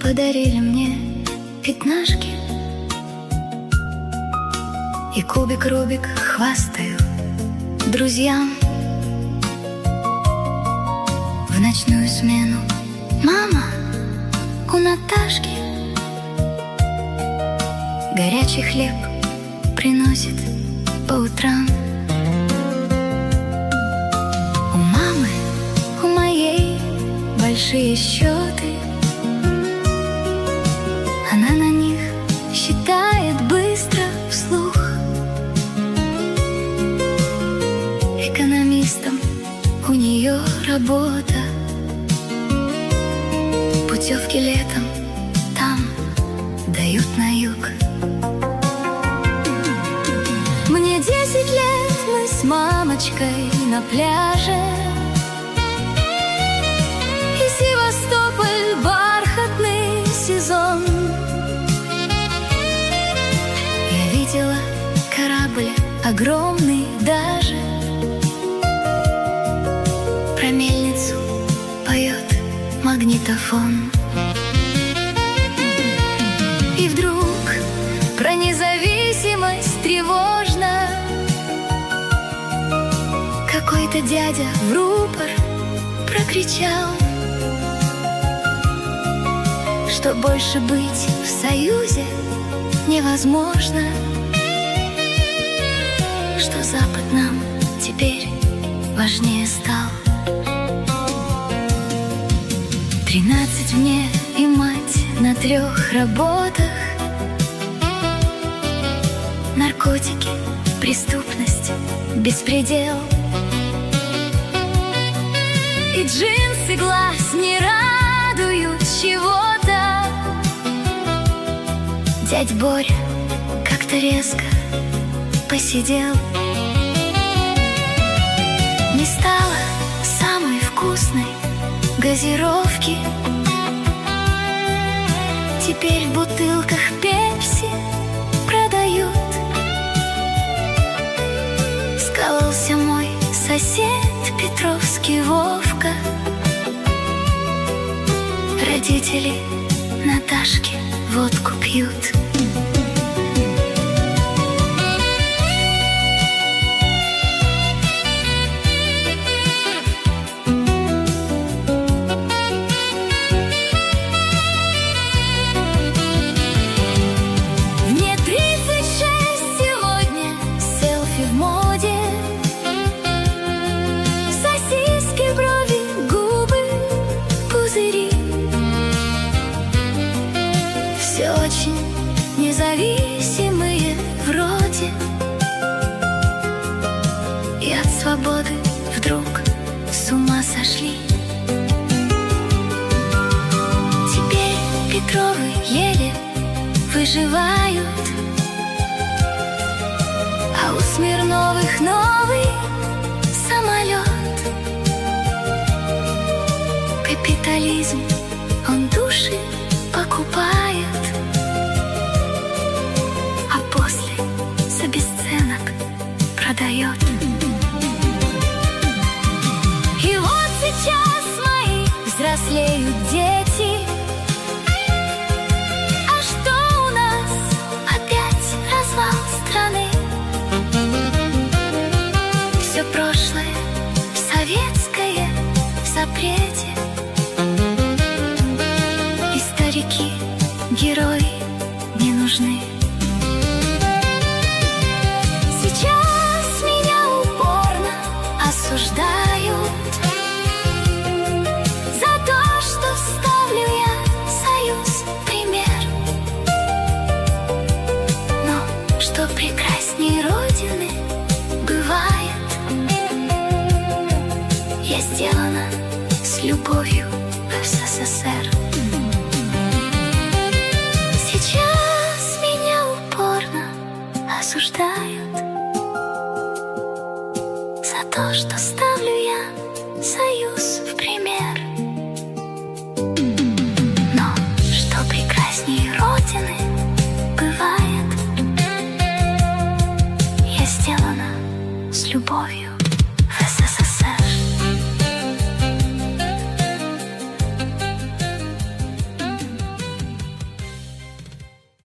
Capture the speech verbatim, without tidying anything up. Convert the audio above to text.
подарили мне пятнашки, и кубик Рубик хвастаю друзьям. В ночную смену мама у Наташки горячий хлеб приносит по утрам. У мамы, у моей большие счеты, она на них считает быстро вслух. Экономистом у нее работа, путевки летом там дают на юг. Мне десять лет, мы с мамочкой на пляже, и Севастополь бархатный сезон. Я видела корабль огромный даже, про мельницу поет магнитофон. И вдруг про независимость тревожно какой-то дядя в рупор прокричал, что больше быть в союзе невозможно, что Запад нам теперь важнее стал. Тринадцать мне и мать на трех работах, наркотики, преступность, беспредел. И джинсы глаз не радуют чего-то. Дядь Боря как-то резко посидел. Не стало самой вкусной газировки, теперь в бутылках пепси продают. Скололся мой сосед Петровский Вовка, родители Наташки водку пьют. Все очень независимые вроде, и от свободы вдруг с ума сошли. Теперь Петровы еле выживают, а у Смирновых новый самолет. Капитализм, он души покупает, а после за бесценок продает. И вот сейчас мои взрослеют дети. А что у нас? Опять развал страны. Все прошлое советское в запрете. И старики, герои не нужны. Сейчас меня упорно осуждают за то, что ставлю я союз в пример. Но что прекрасней Родины бывает, я сделана с любовью в СССР. Сейчас меня упорно осуждают за то, что ставлю я союз в пример. Но что прекрасней Родины бывает, я сделана с любовью.